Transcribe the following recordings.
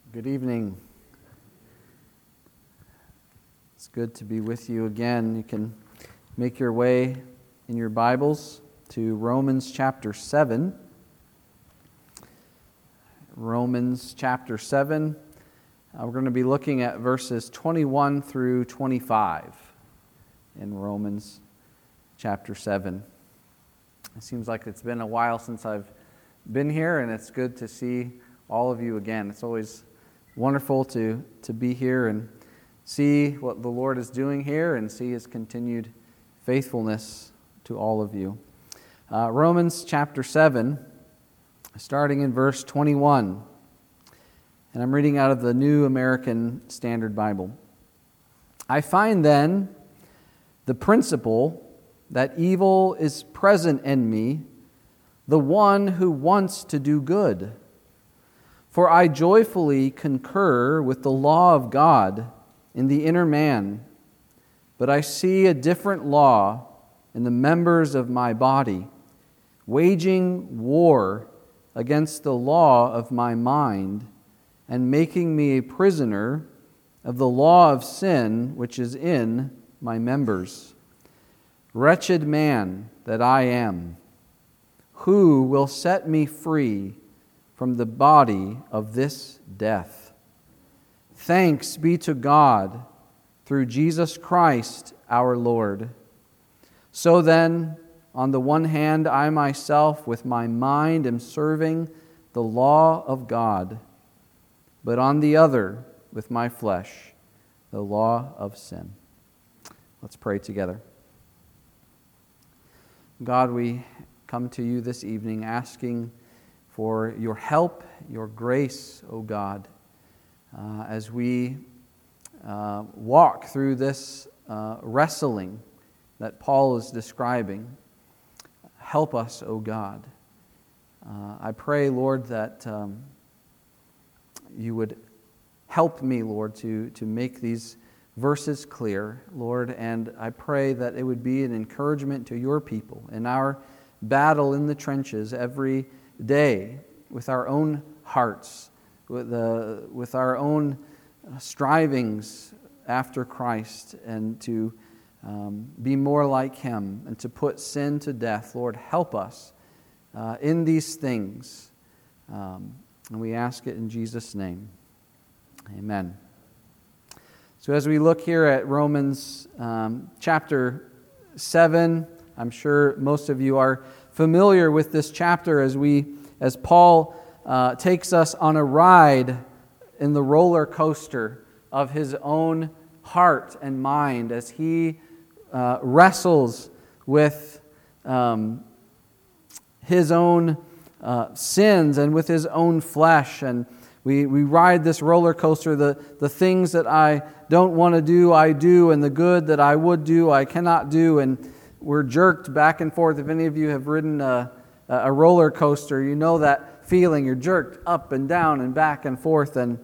Good evening. It's good to be with you again. You can make your way in your Bibles to Romans chapter 7. Romans chapter 7. We're going to be looking at verses 21 through 25 in Romans chapter 7. It seems like it's been a while since I've been here, and it's good to see all of you again. It's always wonderful to be here and see what the Lord is doing here and see His continued faithfulness to all of you. Romans chapter 7, starting in verse 21. And I'm reading out of the New American Standard Bible. I find then the principle that evil is present in me, the one who wants to do good. For I joyfully concur with the law of God in the inner man, but I see a different law in the members of my body, waging war against the law of my mind, and making me a prisoner of the law of sin which is in my members. Wretched man that I am, who will set me free from the body of this death? Thanks be to God through Jesus Christ our Lord. So then, on the one hand, I myself with my mind am serving the law of God, but on the other, with my flesh, the law of sin. Let's pray together. God, we come to you this evening asking for your help, your grace, O God, as we walk through this wrestling that Paul is describing. Help us, O God. I pray, Lord, that you would help me, Lord, to make these verses clear, Lord, and I pray that it would be an encouragement to your people in our battle in the trenches every day with our own hearts, with our own strivings after Christ, and to be more like Him and to put sin to death. Lord, help us in these things. And we ask it in Jesus' name. Amen. So as we look here at Romans chapter 7, I'm sure most of you are familiar with this chapter as Paul takes us on a ride in the roller coaster of his own heart and mind as he wrestles with his own sins and with his own flesh. And we ride this roller coaster, the things that I don't want to do, I do, and the good that I would do, I cannot do, and we're jerked back and forth. If any of you have ridden a roller coaster, you know that feeling. You're jerked up and down and back and forth, and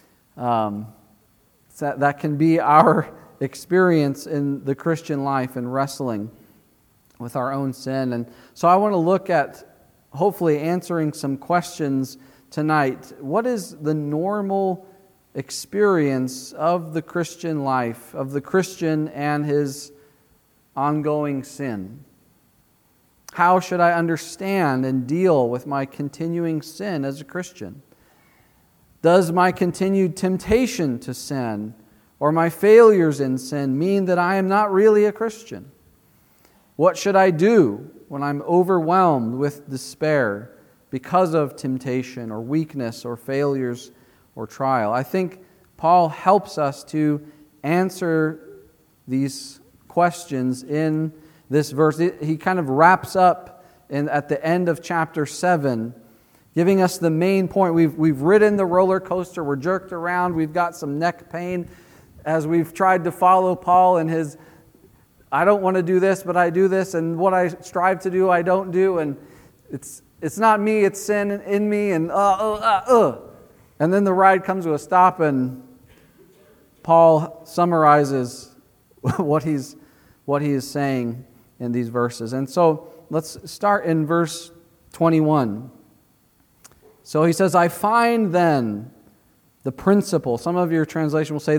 that can be our experience in the Christian life and wrestling with our own sin. And so I want to look at hopefully answering some questions tonight. What is the normal experience of the Christian life, of the Christian and his ongoing sin? How should I understand and deal with my continuing sin as a Christian? Does my continued temptation to sin or my failures in sin mean that I am not really a Christian? What should I do when I'm overwhelmed with despair because of temptation or weakness or failures or trial? I think Paul helps us to answer these questions in this verse. He kind of wraps up at the end of chapter 7, giving us the main point. We've ridden the roller coaster, we're jerked around, we've got some neck pain as we've tried to follow Paul and his, I don't want to do this, but I do this, and what I strive to do, I don't do, and it's not me, it's sin in me, and And then the ride comes to a stop, and Paul summarizes what he is saying in these verses. And so let's start in verse 21. So he says, I find then the principle. Some of your translation will say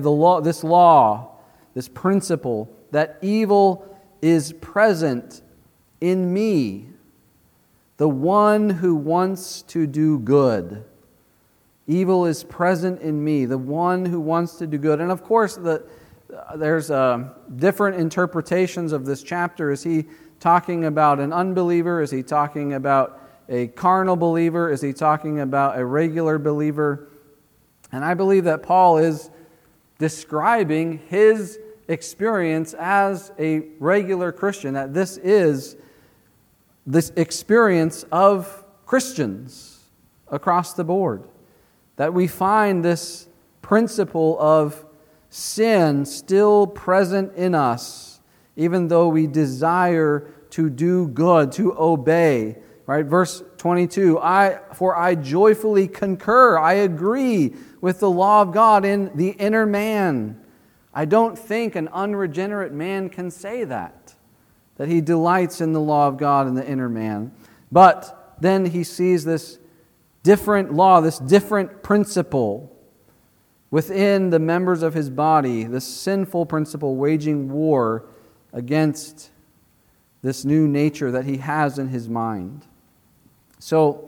this principle, that evil is present in me, the one who wants to do good. Evil is present in me, the one who wants to do good. And of course, there's different interpretations of this chapter. Is he talking about an unbeliever? Is he talking about a carnal believer? Is he talking about a regular believer? And I believe that Paul is describing his experience as a regular Christian, that this is this experience of Christians across the board, that we find this principle of sin still present in us, even though we desire to do good, to obey. Right? Verse 22, For I joyfully concur, I agree with the law of God in the inner man. I don't think an unregenerate man can say that he delights in the law of God in the inner man. But then he sees this different law, this different principle within the members of his body, this sinful principle waging war against this new nature that he has in his mind. So,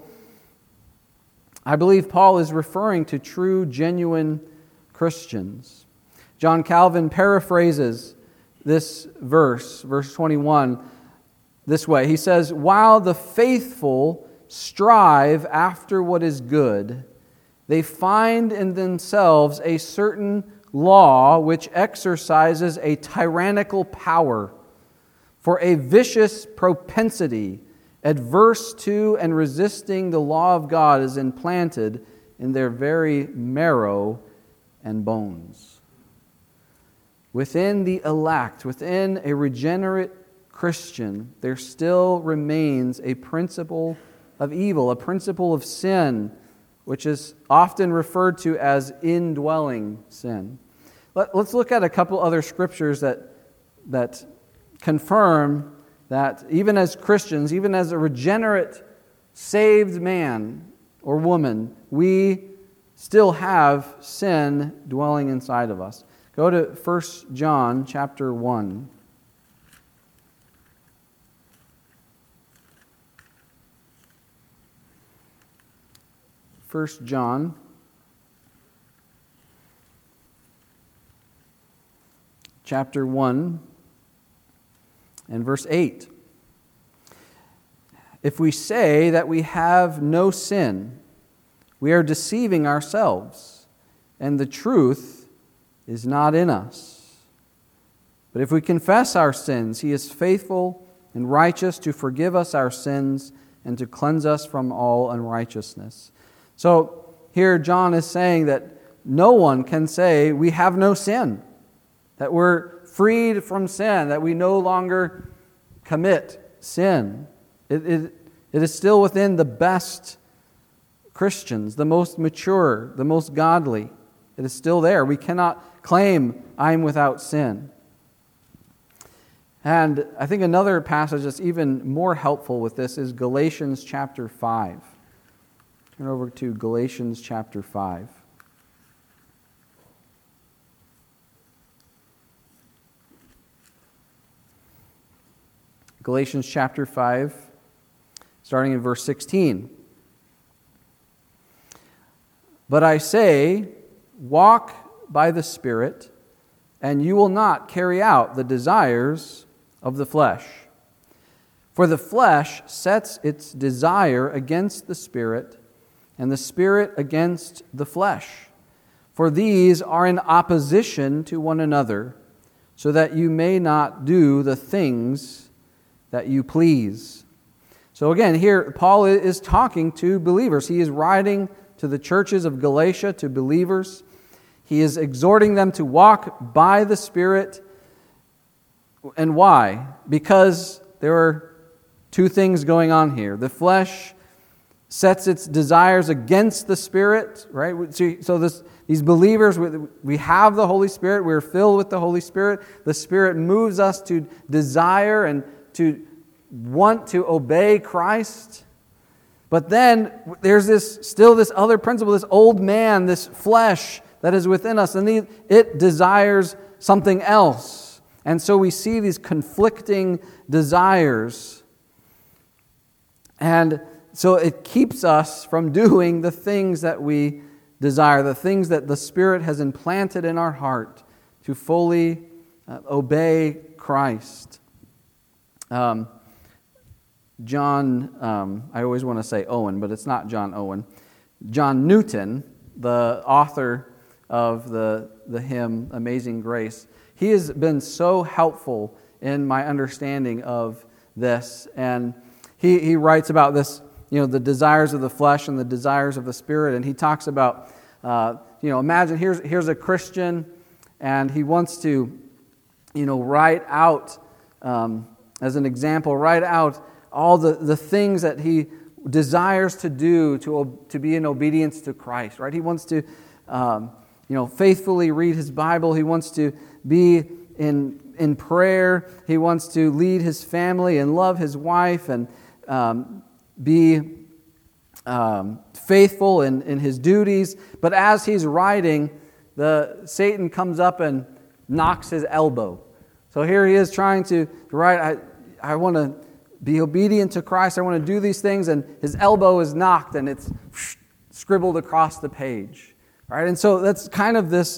I believe Paul is referring to true, genuine Christians. John Calvin paraphrases this verse 21, this way. He says, "While the faithful strive after what is good, they find in themselves a certain law which exercises a tyrannical power, for a vicious propensity adverse to and resisting the law of God is implanted in their very marrow and bones." Within the elect, within a regenerate Christian, there still remains a principle of evil, a principle of sin, which is often referred to as indwelling sin. Let's look at a couple other scriptures that confirm that even as Christians, even as a regenerate, saved man or woman, we still have sin dwelling inside of us. Go to 1 John chapter 1. 1 John chapter 1 and verse 8. If we say that we have no sin, we are deceiving ourselves, and the truth is not in us. But if we confess our sins, He is faithful and righteous to forgive us our sins and to cleanse us from all unrighteousness. So here John is saying that no one can say we have no sin, that we're freed from sin, that we no longer commit sin. It is still within the best Christians, the most mature, the most godly. It is still there. We cannot claim I'm without sin. And I think another passage that's even more helpful with this is Galatians chapter 5. Turn over to Galatians chapter 5. Galatians chapter 5, starting in verse 16. But I say, walk by the Spirit, and you will not carry out the desires of the flesh. For the flesh sets its desire against the Spirit, and the Spirit against the flesh. For these are in opposition to one another, so that you may not do the things that you please. So again, here Paul is talking to believers. He is writing to the churches of Galatia, to believers. He is exhorting them to walk by the Spirit. And why? Because there are two things going on here. The flesh sets its desires against the Spirit, right? So these believers, we have the Holy Spirit. We're filled with the Holy Spirit. The Spirit moves us to desire and to want to obey Christ. But then there's this other principle, this old man, this flesh that is within us, and it desires something else. And so we see these conflicting desires. And so it keeps us from doing the things that we desire, the things that the Spirit has implanted in our heart to fully obey Christ. John, I always want to say Owen, but it's not John Owen. John Newton, the author of the hymn Amazing Grace, he has been so helpful in my understanding of this. And he writes about this, the desires of the flesh and the desires of the Spirit. And he talks about, imagine here's a Christian, and he wants to, write out, as an example, write out all the things that he desires to do to be in obedience to Christ, right? He wants to, faithfully read his Bible. He wants to be in prayer. He wants to lead his family and love his wife and be faithful in his duties. But as he's writing, Satan comes up and knocks his elbow. So here he is trying to write, I want to be obedient to Christ. I want to do these things, and his elbow is knocked, and it's scribbled across the page. Right? And so that's kind of this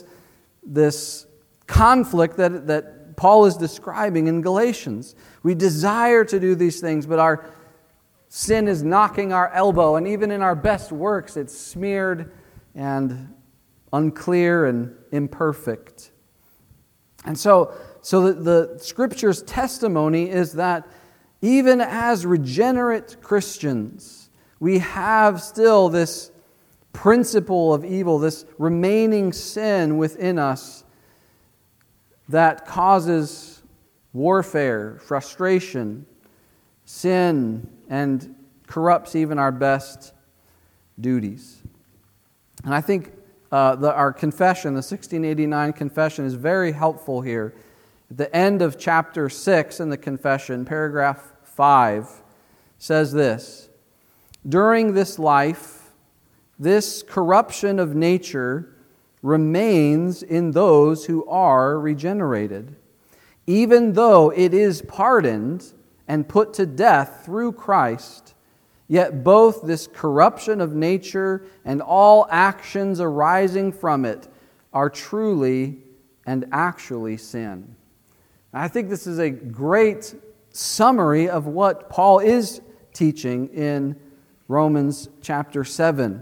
conflict that Paul is describing in Galatians. We desire to do these things, but our sin is knocking our elbow, and even in our best works, it's smeared and unclear and imperfect. And so the Scripture's testimony is that even as regenerate Christians, we have still this principle of evil, this remaining sin within us that causes warfare, frustration, sin, and corrupts even our best duties. And I think our confession, the 1689 confession, is very helpful here. At the end of chapter 6 in the confession, paragraph 5, says this: during this life, this corruption of nature remains in those who are regenerated, even though it is pardoned and put to death through Christ. Yet both this corruption of nature and all actions arising from it are truly and actually sin. I think this is a great summary of what Paul is teaching in Romans chapter 7.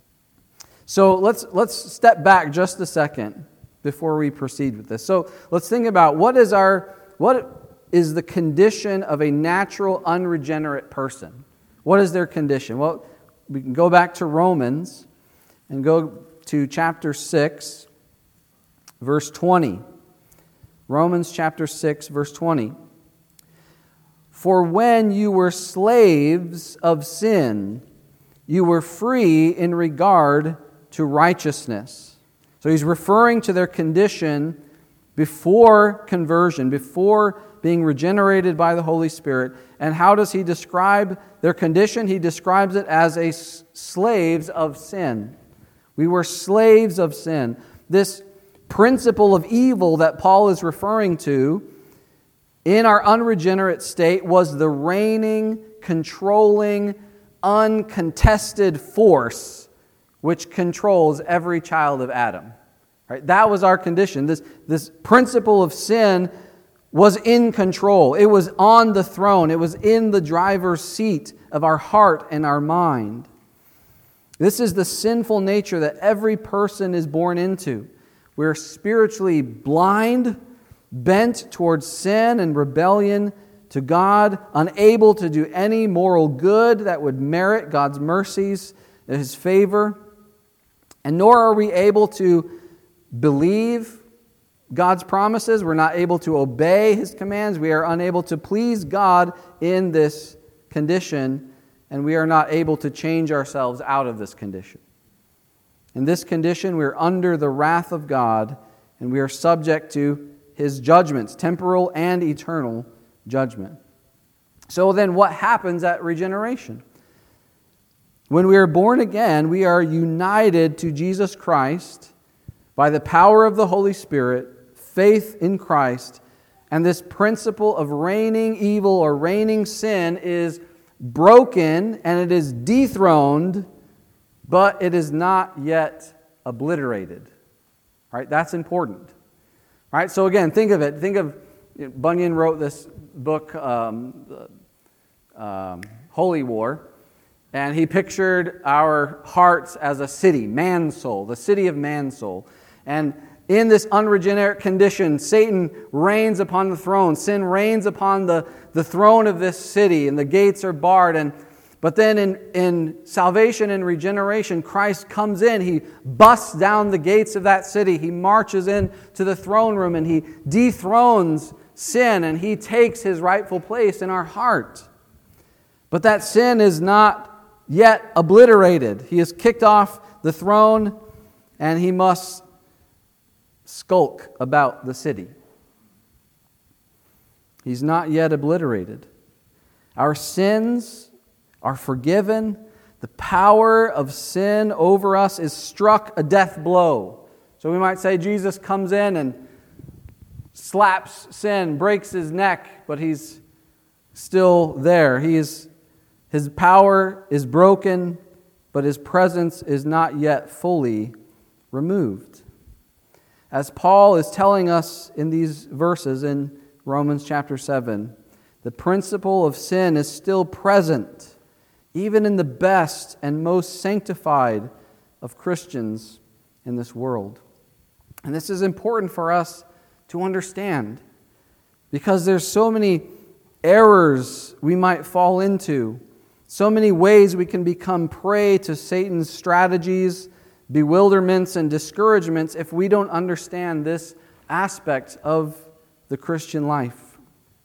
So let's step back just a second before we proceed with this. So let's think about what is the condition of a natural unregenerate person? What is their condition? Well, we can go back to Romans and go to chapter 6, verse 20. Romans chapter 6, verse 20. For when you were slaves of sin, you were free in regard to righteousness. So he's referring to their condition before conversion, before being regenerated by the Holy Spirit. And how does he describe their condition? He describes it as slaves of sin. We were slaves of sin. This principle of evil that Paul is referring to in our unregenerate state was the reigning, controlling, uncontested force which controls every child of Adam. Right? That was our condition. This principle of sin was in control. It was on the throne. It was in the driver's seat of our heart and our mind. This is the sinful nature that every person is born into. We're spiritually blind, bent towards sin and rebellion to God, unable to do any moral good that would merit God's mercies and His favor. And nor are we able to believe God's promises. We're not able to obey His commands. We are unable to please God in this condition, and we are not able to change ourselves out of this condition. In this condition, we are under the wrath of God, and we are subject to His judgments, temporal and eternal judgment. So then what happens at regeneration? When we are born again, we are united to Jesus Christ by the power of the Holy Spirit, faith in Christ, and this principle of reigning evil or reigning sin is broken and it is dethroned, but it is not yet obliterated. Right? That's important. Right? So again, think of it. Think of, Bunyan wrote this book, Holy War, and he pictured our hearts as a city, Mansoul, the city of Mansoul. And in this unregenerate condition, Satan reigns upon the throne. Sin reigns upon the throne of this city, and the gates are barred. But then in salvation and regeneration, Christ comes in. He busts down the gates of that city. He marches into the throne room, and He dethrones sin, and He takes His rightful place in our heart. But that sin is not yet obliterated. He is kicked off the throne, and he must skulk about the city. He's not yet obliterated. Our sins are forgiven. The power of sin over us is struck a death blow. So we might say Jesus comes in and slaps sin, breaks his neck, but he's still there. His power is broken, but his presence is not yet fully removed. As Paul is telling us in these verses in Romans chapter 7, the principle of sin is still present, even in the best and most sanctified of Christians in this world. And this is important for us to understand, because there's so many errors we might fall into, so many ways we can become prey to Satan's strategies, bewilderments, and discouragements if we don't understand this aspect of the Christian life.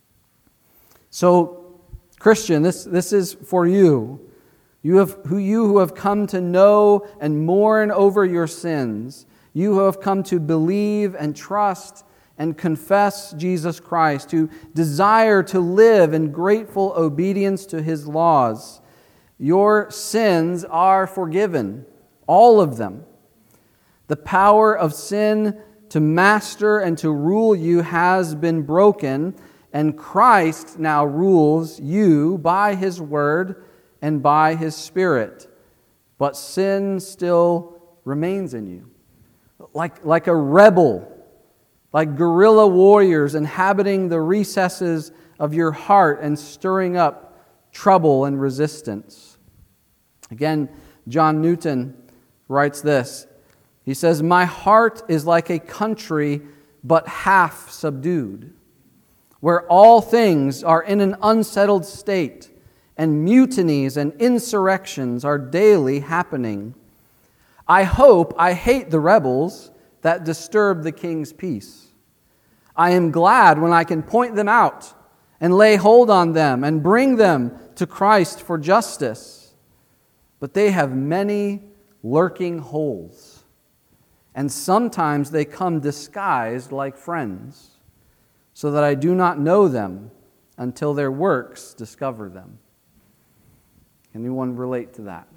So, Christian, this is for you. You who have come to know and mourn over your sins. You who have come to believe and trust and confess Jesus Christ, who desire to live in grateful obedience to His laws. Your sins are forgiven, all of them. The power of sin to master and to rule you has been broken, and Christ now rules you by His Word and by His Spirit. But sin still remains in you. Like a rebel, like guerrilla warriors inhabiting the recesses of your heart and stirring up trouble and resistance. Again, John Newton writes this. He says, "My heart is like a country but half subdued, where all things are in an unsettled state, and mutinies and insurrections are daily happening. I hate the rebels that disturb the king's peace. I am glad when I can point them out and lay hold on them and bring them to Christ for justice. But they have many lurking holes, and sometimes they come disguised like friends, so that I do not know them until their works discover them." Anyone relate to that?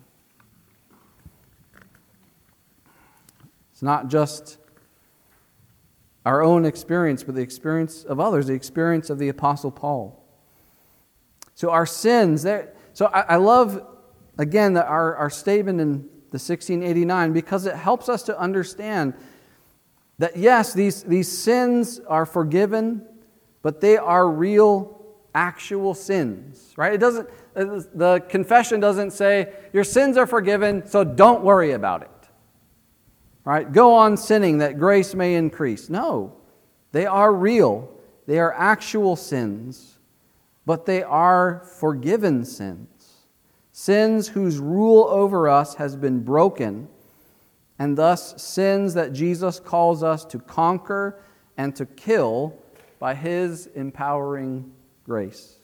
It's not just our own experience, but the experience of others, the experience of the Apostle Paul. So our sins, so I love, again, that our statement in the 1689, because it helps us to understand that yes, these sins are forgiven, but they are real, actual sins, right? The confession doesn't say, your sins are forgiven, so don't worry about it. Right? Go on sinning that grace may increase. No, they are real. They are actual sins, but they are forgiven sins. Sins whose rule over us has been broken, and thus sins that Jesus calls us to conquer and to kill by His empowering grace.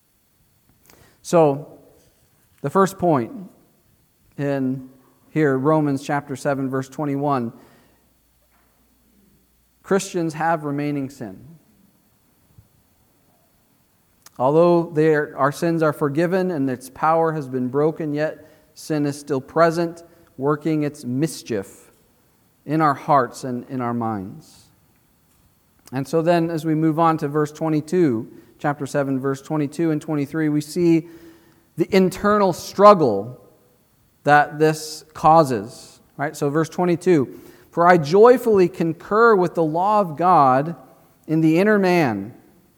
So, the first point in here, Romans chapter 7, verse 21, Christians have remaining sin. Although our sins are forgiven and its power has been broken, yet sin is still present, working its mischief in our hearts and in our minds. And so then, as we move on to verse 22, chapter 7, verse 22 and 23, we see the internal struggle that this causes. Right? So verse 22, "For I joyfully concur with the law of God in the inner man.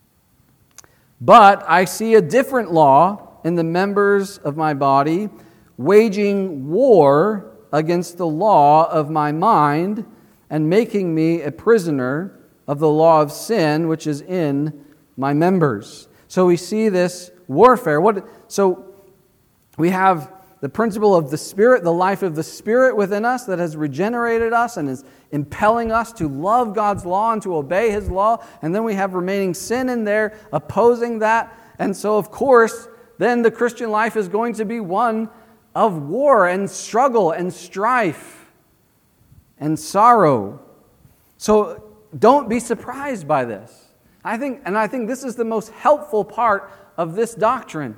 But I see a different law in the members of my body, waging war against the law of my mind and making me a prisoner of the law of sin which is in my members." So we see this warfare. So we have the principle of the Spirit, the life of the Spirit within us that has regenerated us and is impelling us to love God's law and to obey His law. And then we have remaining sin in there opposing that. And so, of course, then the Christian life is going to be one of war and struggle and strife and sorrow. So don't be surprised by this. I think this is the most helpful part of this doctrine.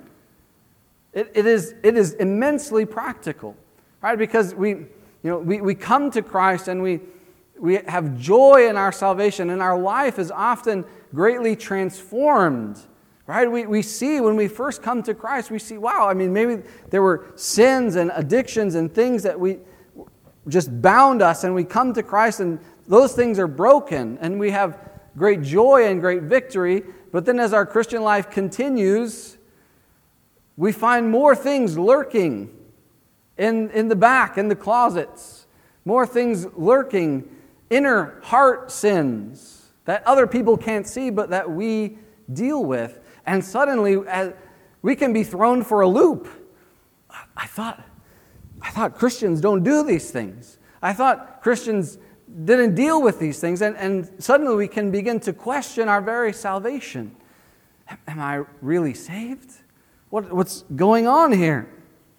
It is immensely practical, right? Because we come to Christ and we have joy in our salvation, and our life is often greatly transformed, right? We see when we first come to Christ, we see, wow, I mean, maybe there were sins and addictions and things that we just bound us, and we come to Christ and those things are broken, and we have great joy and great victory. But then as our Christian life continues, we find more things lurking in the back, in the closets. More things lurking, inner heart sins that other people can't see but that we deal with. And suddenly we can be thrown for a loop. I thought Christians don't do these things. I thought Christians didn't deal with these things. And suddenly we can begin to question our very salvation. Am I really saved? What's going on here?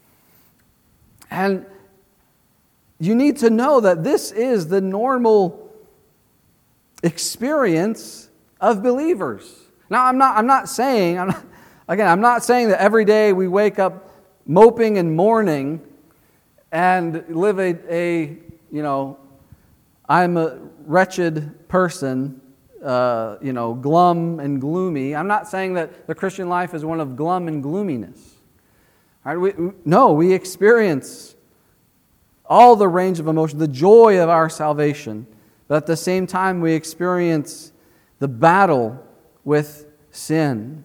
And you need to know that this is the normal experience of believers. Now, I'm not saying that every day we wake up moping and mourning and live I'm a wretched person, glum and gloomy. I'm not saying that the Christian life is one of glum and gloominess. All right? We experience all the range of emotion, the joy of our salvation, but at the same time we experience the battle with sin.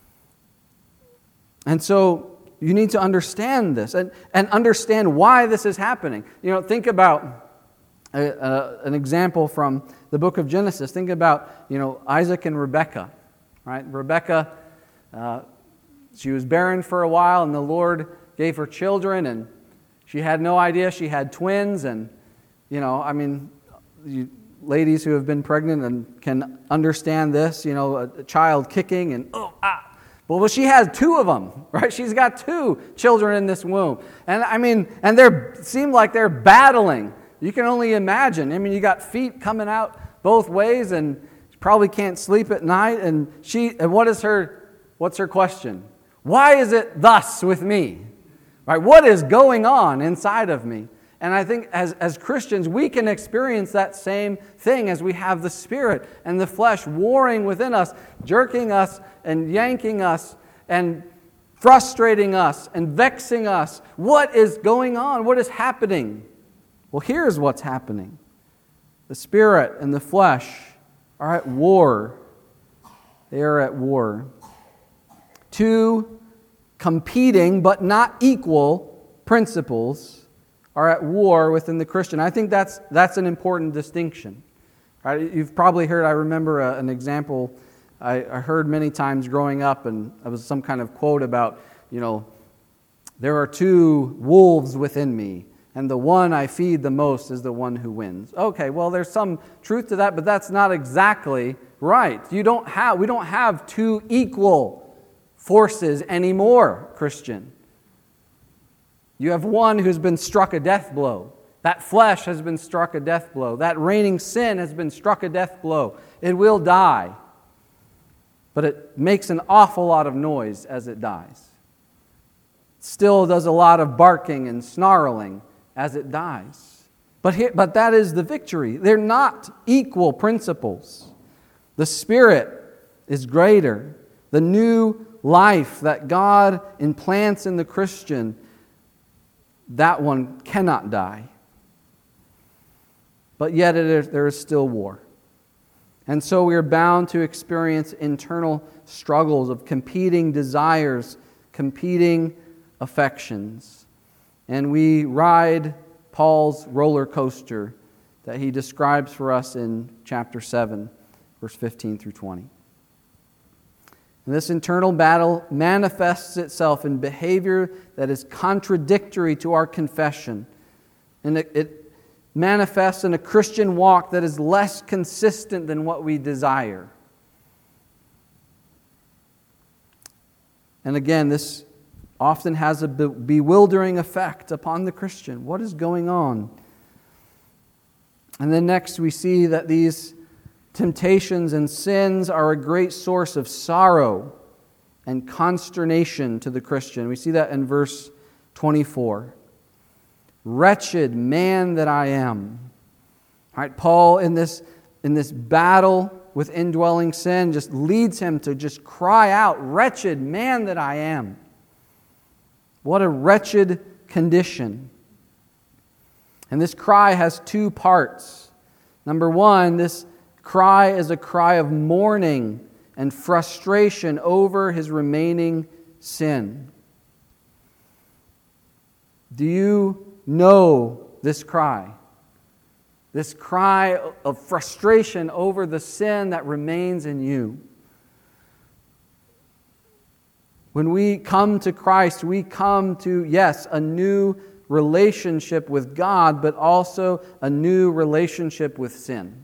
And so you need to understand this and understand why this is happening. Think about an example from the book of Genesis. Think about, Isaac and Rebekah, right? Rebekah, she was barren for a while, and the Lord gave her children, and she had no idea she had twins. And, you ladies who have been pregnant and can understand this, a child kicking and, Well, she has two of them, right? She's got two children in this womb. And they seem like they're battling. You can only imagine. You got feet coming out both ways, and she probably can't sleep at night. And what's her question? Why is it thus with me? Right? What is going on inside of me? And I think as Christians, we can experience that same thing as we have the Spirit and the flesh warring within us, jerking us and yanking us and frustrating us and vexing us. What is going on? What is happening? Well, here's what's happening. The Spirit and the flesh are at war. They are at war. Two competing but not equal principles are at war within the Christian. I think that's an important distinction. Right? You've probably heard, I remember an example I heard many times growing up, and it was some kind of quote about, there are two wolves within me, and the one I feed the most is the one who wins. Okay, well, there's some truth to that, but that's not exactly right. We don't have two equal forces anymore, Christian. You have one who's been struck a death blow. That flesh has been struck a death blow. That reigning sin has been struck a death blow. It will die. But it makes an awful lot of noise as it dies. still does a lot of barking and snarling as it dies. But that is the victory. They're not equal principles. The Spirit is greater. The new life that God implants in the Christian, that one cannot die. But yet there is still war. And so we are bound to experience internal struggles of competing desires, competing affections. And we ride Paul's roller coaster that he describes for us in chapter 7, verse 15 through 20. And this internal battle manifests itself in behavior that is contradictory to our confession. And it manifests in a Christian walk that is less consistent than what we desire. And again, this often has a bewildering effect upon the Christian. What is going on? And then next we see that these temptations and sins are a great source of sorrow and consternation to the Christian. We see that in verse 24. Wretched man that I am. All right, Paul in this battle with indwelling sin just leads him to just cry out, wretched man that I am. What a wretched condition. And this cry has two parts. Number one, this cry is a cry of mourning and frustration over his remaining sin. Do you know this cry? This cry of frustration over the sin that remains in you. When we come to Christ, we come to, yes, a new relationship with God, but also a new relationship with sin.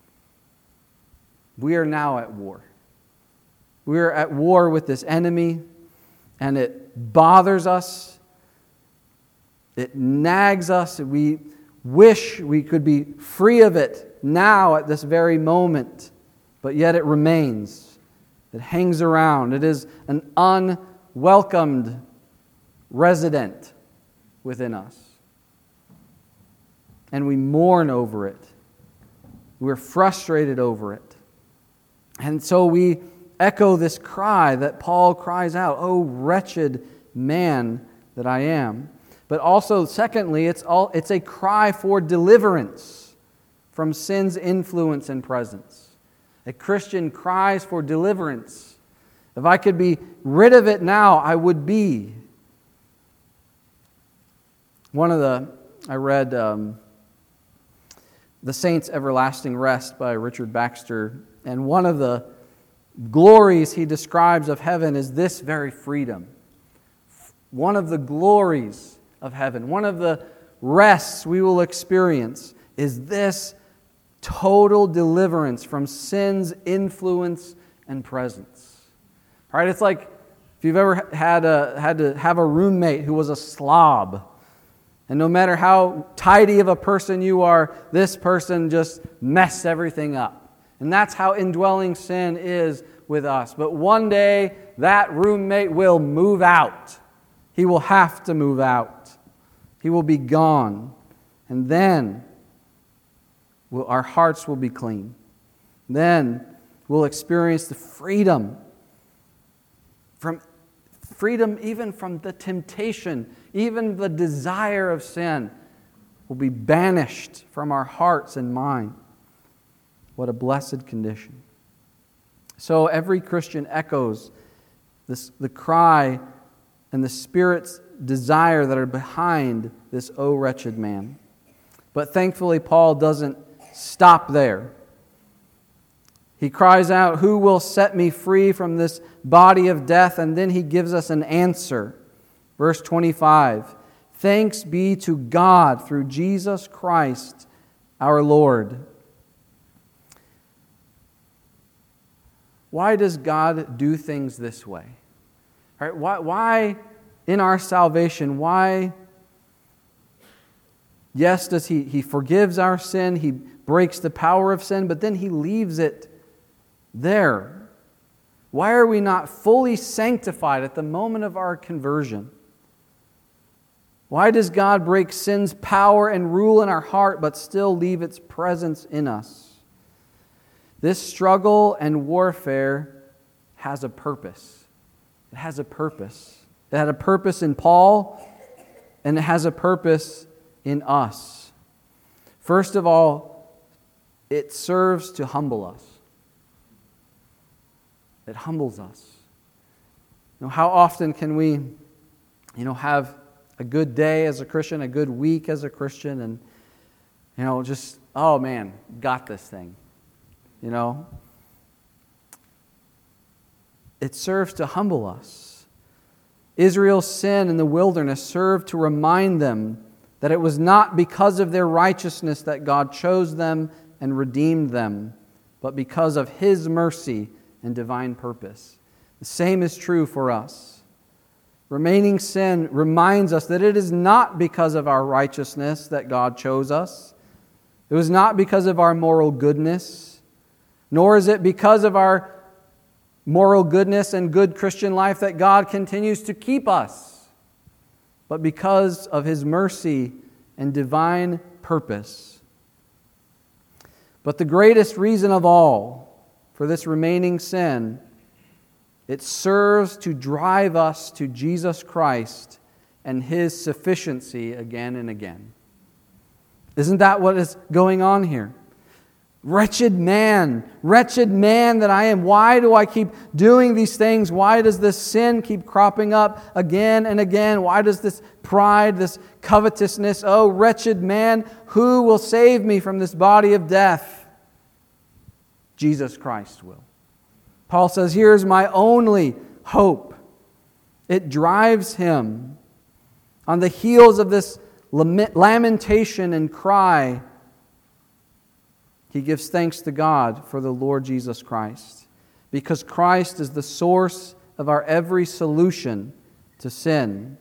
We are now at war. We are at war with this enemy, and it bothers us. It nags us. We wish we could be free of it now at this very moment, but yet it remains. It hangs around. It is an unwelcomed resident within us. And we mourn over it. We're frustrated over it. And so we echo this cry that Paul cries out, "Oh, wretched man that I am." But also, secondly, it's a cry for deliverance from sin's influence and presence. A Christian cries for deliverance. If I could be rid of it now, I would be. I read The Saints' Everlasting Rest by Richard Baxter, and one of the glories he describes of heaven is this very freedom. One of the glories of heaven, one of the rests we will experience is this total deliverance from sin's influence and presence. All right, it's like if you've ever had to have a roommate who was a slob, and no matter how tidy of a person you are, this person just messed everything up. And that's how indwelling sin is with us. But one day, that roommate will move out. He will have to move out. He will be gone. And then our hearts will be clean. Then we'll experience the freedom even from the temptation, even the desire of sin will be banished from our hearts and mind. What a blessed condition. So every Christian echoes the cry and the Spirit's desire that are behind this "O wretched man." But thankfully, Paul doesn't stop there. He cries out, "Who will set me free from this body of death?" And then he gives us an answer. Verse 25, "Thanks be to God through Jesus Christ our Lord." Why does God do things this way? All right, why in our salvation, why? Yes, does He forgives our sin, He breaks the power of sin, but then He leaves it there. Why are we not fully sanctified at the moment of our conversion? Why does God break sin's power and rule in our heart but still leave its presence in us? This struggle and warfare has a purpose. It has a purpose. It had a purpose in Paul, and it has a purpose in us. First of all, it serves to humble us. It humbles us. How often can we, have a good day as a Christian, a good week as a Christian, and, just, oh man, got this thing. It serves to humble us. Israel's sin in the wilderness served to remind them that it was not because of their righteousness that God chose them and redeemed them, but because of His mercy and divine purpose. The same is true for us. Remaining sin reminds us that it is not because of our righteousness that God chose us. It was not because of our moral goodness, nor is it because of our moral goodness and good Christian life that God continues to keep us, but because of His mercy and divine purpose. But the greatest reason of all for this remaining sin, it serves to drive us to Jesus Christ and His sufficiency again and again. Isn't that what is going on here? Wretched man that I am. Why do I keep doing these things? Why does this sin keep cropping up again and again? Why does this pride, this covetousness, oh wretched man, who will save me from this body of death? Jesus Christ will. Paul says, here's my only hope. It drives him on the heels of this lamentation and cry. He gives thanks to God for the Lord Jesus Christ, because Christ is the source of our every solution to sin.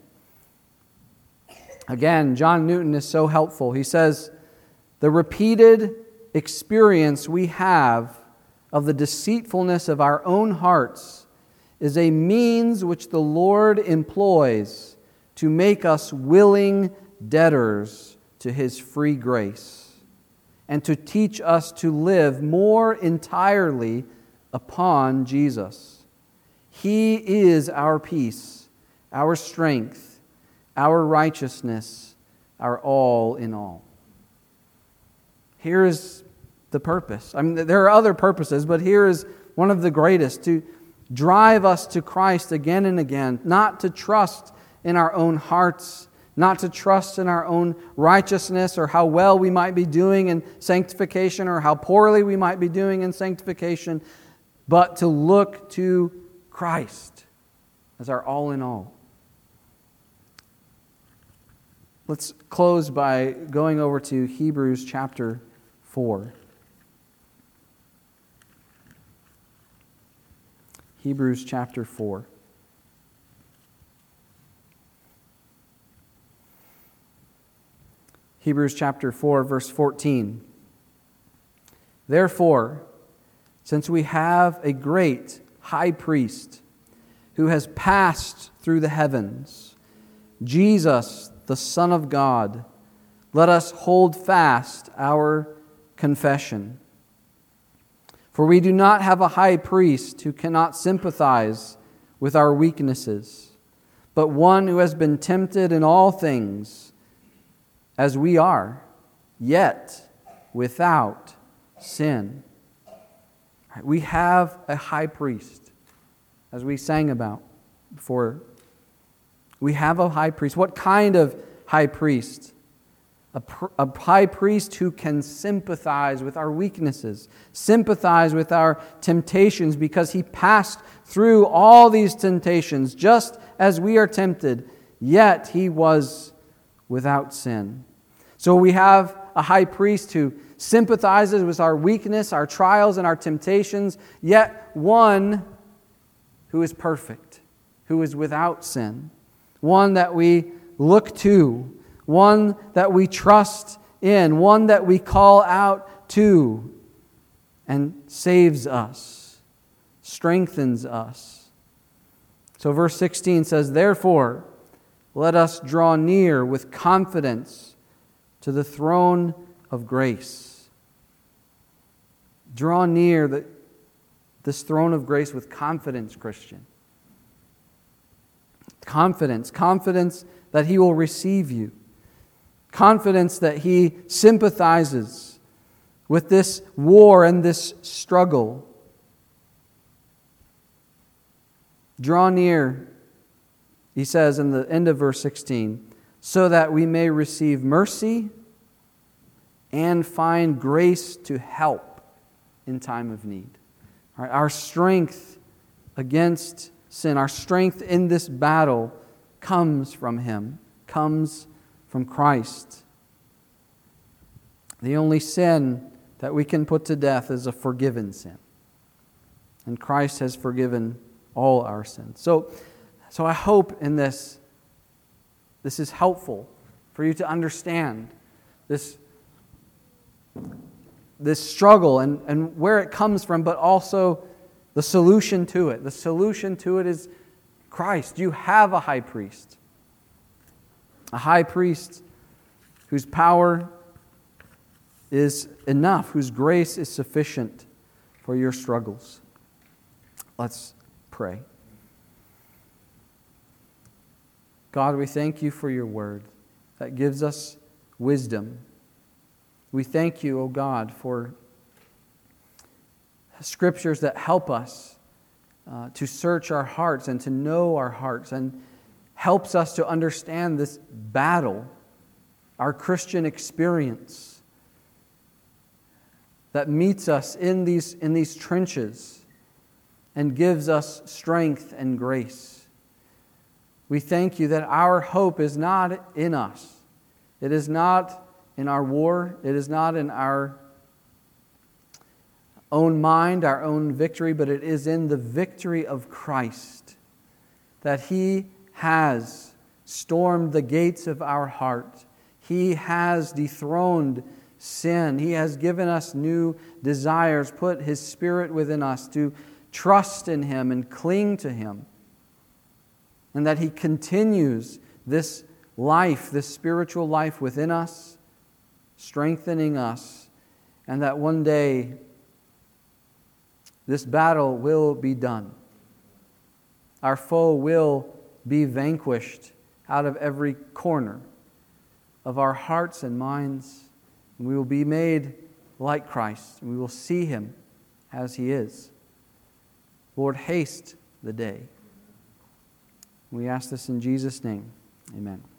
Again, John Newton is so helpful. He says, the repeated experience we have of the deceitfulness of our own hearts is a means which the Lord employs to make us willing debtors to His free grace, and to teach us to live more entirely upon Jesus. He is our peace, our strength, our righteousness, our all in all. Here is the purpose. There are other purposes, but here is one of the greatest, to drive us to Christ again and again, not to trust in our own hearts, not to trust in our own righteousness or how well we might be doing in sanctification or how poorly we might be doing in sanctification, but to look to Christ as our all in all. Let's close by going over to Hebrews chapter 4. Hebrews chapter 4. Hebrews chapter 4, verse 14. Therefore, since we have a great high priest who has passed through the heavens, Jesus, the Son of God, let us hold fast our confession. For we do not have a high priest who cannot sympathize with our weaknesses, but one who has been tempted in all things as we are, yet without sin. We have a high priest, as we sang about before. We have a high priest. What kind of high priest? A high priest who can sympathize with our weaknesses, sympathize with our temptations, because He passed through all these temptations just as we are tempted, yet He was without sin. So we have a high priest who sympathizes with our weakness, our trials, and our temptations, yet one who is perfect, who is without sin, one that we look to, one that we trust in, one that we call out to, and saves us, strengthens us. So verse 16 says, therefore, let us draw near with confidence to the throne of grace. Draw near this throne of grace with confidence, Christian. Confidence that He will receive you. Confidence that He sympathizes with this war and this struggle. Draw near, he says in the end of verse 16, so that we may receive mercy and find grace to help in time of need. All right, our strength against sin, our strength in this battle comes from Him, comes from Christ. The only sin that we can put to death is a forgiven sin. And Christ has forgiven all our sins. So I hope in this is helpful for you to understand this struggle and where it comes from, but also the solution to it. The solution to it is Christ. You have a high priest. A high priest whose power is enough, whose grace is sufficient for your struggles. Let's pray. God, we thank You for Your word that gives us wisdom. We thank You, O God, for scriptures that help us to search our hearts and to know our hearts, and helps us to understand this battle, our Christian experience that meets us in these trenches and gives us strength and grace. We thank You that our hope is not in us. It is not in our war. It is not in our own mind, our own victory, but it is in the victory of Christ, that He has stormed the gates of our heart. He has dethroned sin. He has given us new desires, put His Spirit within us to trust in Him and cling to Him. And that He continues this life, this spiritual life within us, strengthening us. And that one day this battle will be done. Our foe will be vanquished out of every corner of our hearts and minds. And we will be made like Christ. And we will see Him as He is. Lord, haste the day. We ask this in Jesus' name. Amen.